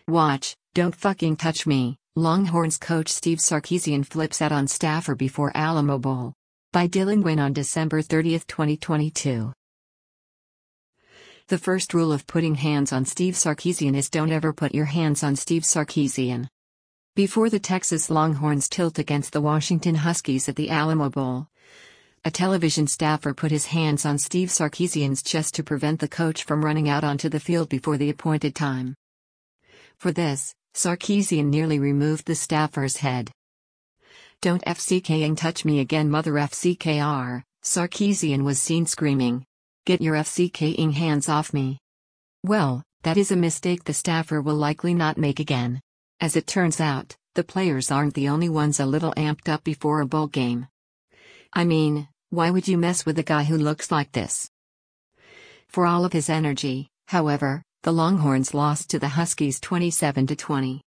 Watch, don't fucking touch me. Longhorns coach Steve Sarkisian flips out on staffer before Alamo Bowl. By Dylan Wynn on December 30, 2022. The first rule of putting hands on Steve Sarkisian is don't ever put your hands on Steve Sarkisian. Before the Texas Longhorns tilt against the Washington Huskies at the Alamo Bowl, a television staffer put his hands on Steve Sarkisian's chest to prevent the coach from running out onto the field before the appointed time. For this, Sarkisian nearly removed the staffer's head. "Don't FCKing touch me again, mother FCKR," Sarkisian was seen screaming. "Get your FCKing hands off me." Well, that is a mistake the staffer will likely not make again. As it turns out, the players aren't the only ones a little amped up before a bowl game. I mean, why would you mess with a guy who looks like this? For all of his energy, however, the Longhorns lost to the Huskies 27-20.